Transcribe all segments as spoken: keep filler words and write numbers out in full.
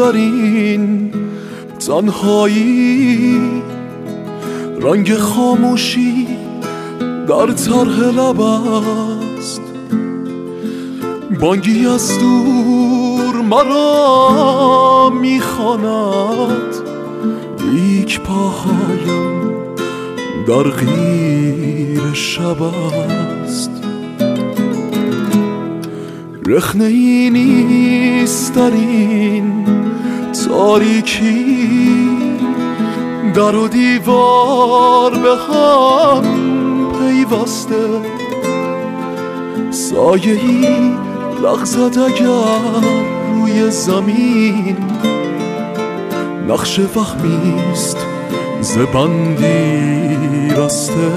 در این تنهایی، رنگ خاموشی در طرح لب است. بانگی از دور مرا میخواند، لیک پاهایم در غیر شب است. رخنه ای نیست در این تاریکی، در و دیوار به هم پیوسته. سایه ای لغزد اگر روی زمین، نقش وهمیست ز بندی رسته.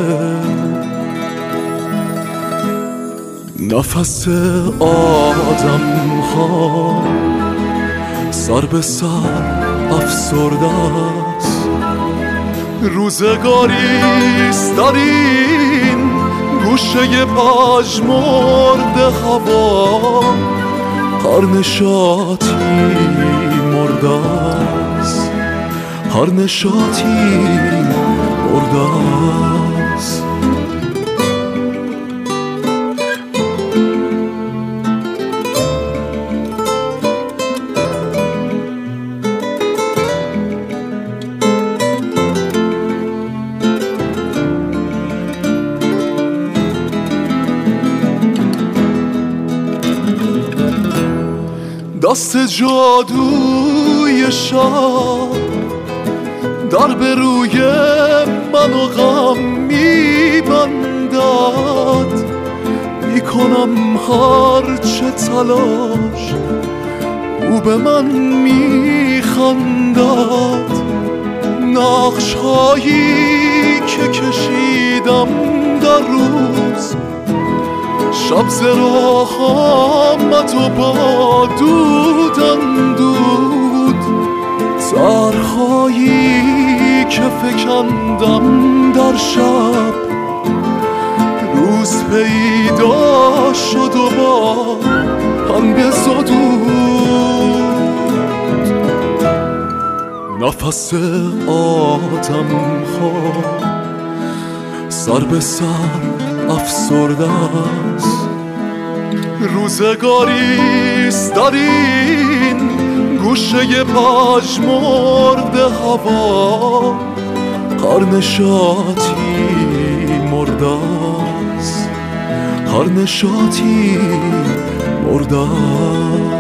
نفس آدم ها سر به سر افسرده است. روزگاریست در این گوشه پژمرد هوا، هر نشاطی مرده است، هر نشاطی مرده است. دست جادوی شب در به روی من و غم میبندد. میکنم هر چه تلاش، او به من میخندد. نقش هایی که کشیدم در روز، شب ز راه آمد و با دودم دود. طرح‌هایی که فکندم در شب، روز پیدا شد و با هم بزدود. نفس آدم ها سر به سر افسرده است. روزگاریست در این گوشه پژمرد هوا، هر نشاطی مرده است، هر نشاطی مرده است.